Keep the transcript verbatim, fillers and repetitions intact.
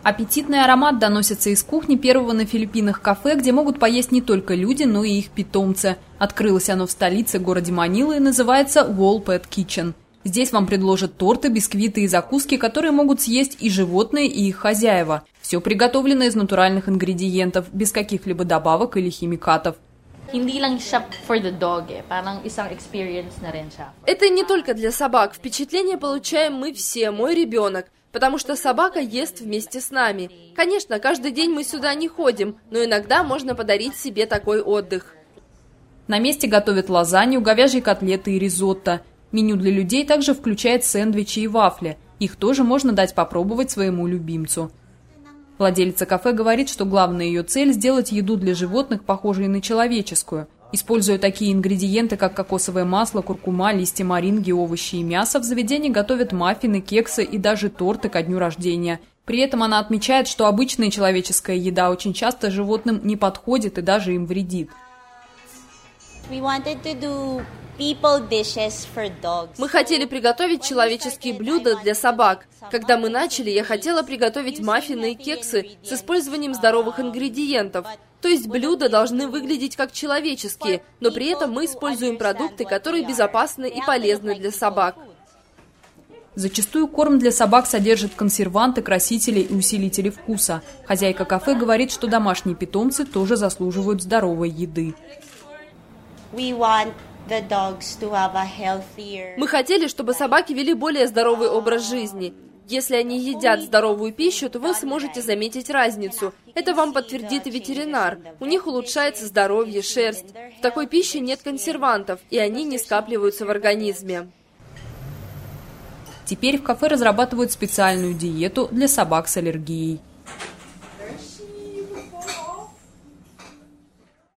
Аппетитный аромат доносится из кухни первого на Филиппинах кафе, где могут поесть не только люди, но и их питомцы. Открылось оно в столице, городе Манила, и называется Wall Pet Kitchen. Здесь вам предложат торты, бисквиты и закуски, которые могут съесть и животные, и их хозяева. Все приготовлено из натуральных ингредиентов, без каких-либо добавок или химикатов. Это не только для собак. Впечатление получаем мы все, мой ребенок. Потому что собака ест вместе с нами. Конечно, каждый день мы сюда не ходим, но иногда можно подарить себе такой отдых. На месте готовят лазанью, говяжьи котлеты и ризотто. Меню для людей также включает сэндвичи и вафли. Их тоже можно дать попробовать своему любимцу. Владелица кафе говорит, что главная ее цель – сделать еду для животных похожей на человеческую. Используя такие ингредиенты, как кокосовое масло, куркума, листья моринги, овощи и мясо, в заведении готовят маффины, кексы и даже торты ко дню рождения. При этом она отмечает, что обычная человеческая еда очень часто животным не подходит и даже им вредит. Мы хотели приготовить человеческие блюда для собак. Когда мы начали, я хотела приготовить маффины и кексы с использованием здоровых ингредиентов. То есть блюда должны выглядеть как человеческие, но при этом мы используем продукты, которые безопасны и полезны для собак. Зачастую корм для собак содержит консерванты, красители и усилители вкуса. Хозяйка кафе говорит, что домашние питомцы тоже заслуживают здоровой еды. Мы хотели, чтобы собаки вели более здоровый образ жизни. Если они едят здоровую пищу, то вы сможете заметить разницу. Это вам подтвердит и ветеринар. У них улучшается здоровье, шерсть. В такой пище нет консервантов, и они не скапливаются в организме. Теперь в кафе разрабатывают специальную диету для собак с аллергией.